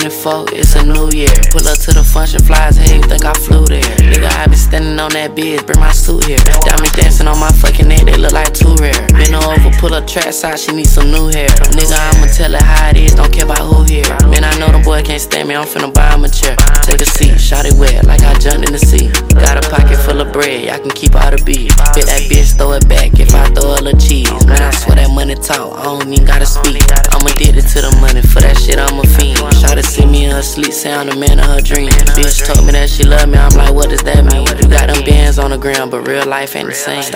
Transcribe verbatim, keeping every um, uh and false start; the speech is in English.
twenty-four, it's a new year. Pull up to the function, flies, hey, you think I flew there? Nigga, I been standing on that bitch, bring my suit here. Got me dancing on my fucking neck, they look like too rare. Bend her over, pull her track side, she need some new hair. Nigga, I'ma tell her how it is, don't care about who here. Man, I know the boy can't stand me, I'm finna buy him a chair. Take a seat, shot it wet, like I jumped in the sea. Got a pocket full of bread, I can keep all the beef. Hit that bitch, throw it back if I throw a little cheese. Man, I swear that money talk, I don't even gotta speak. I'm addicted to the money, for that shit I'm a fiend. Shawty see me in her sleep, say I'm the man of her dream. Bitch told me that she love me, I'm like, what does that mean? You got them bands on the ground, but real life ain't the same.